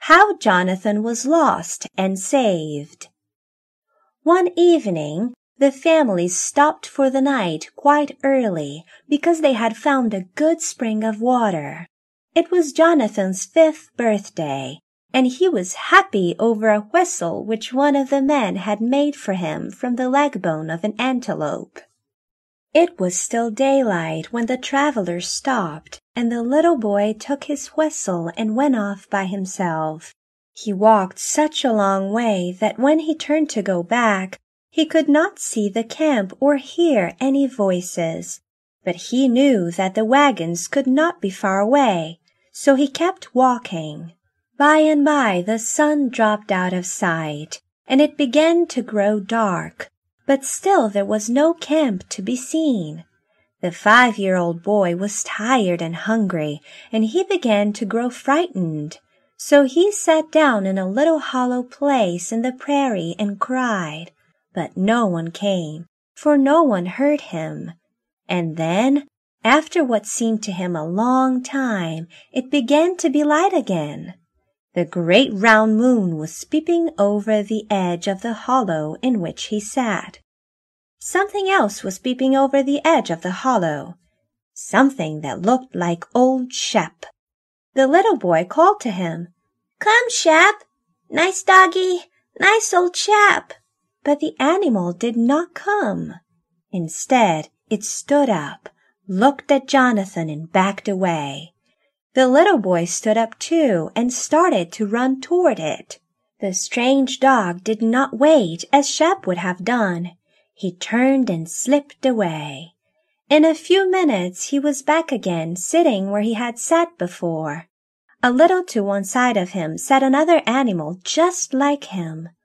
How Jonathan Was Lost and Saved. One evening, the family stopped for the night quite early because they had found a good spring of water. It was Jonathan's 5th birthday, and he was happy over a whistle which one of the men had made for him from the leg bone of an antelope. It was still daylight when the travelers stopped, and the little boy took his whistle and went off by himself. He walked such a long way that when he turned to go back, he could not see the camp or hear any voices. But he knew that the wagons could not be far away, so he kept walking. By and by the sun dropped out of sight, and it began to grow dark. But still there was no camp to be seen. The 5-year-old boy was tired and hungry, and he began to grow frightened. So he sat down in a little hollow place in the prairie and cried. But no one came, for no one heard him. And then, after what seemed to him a long time, it began to be light again. The great round moon was peeping over the edge of the hollow in which he sat. Something else was peeping over the edge of the hollow, something that looked like old Shep. The little boy called to him, "Come, Shep! Nice doggy, nice old chap!" But the animal did not come. Instead, it stood up, looked at Jonathan and backed away. The little boy stood up too and started to run toward it. The strange dog did not wait as Shep would have done. He turned and slipped away. In a few minutes he was back again, sitting where he had sat before. A little to one side of him sat another animal just like him.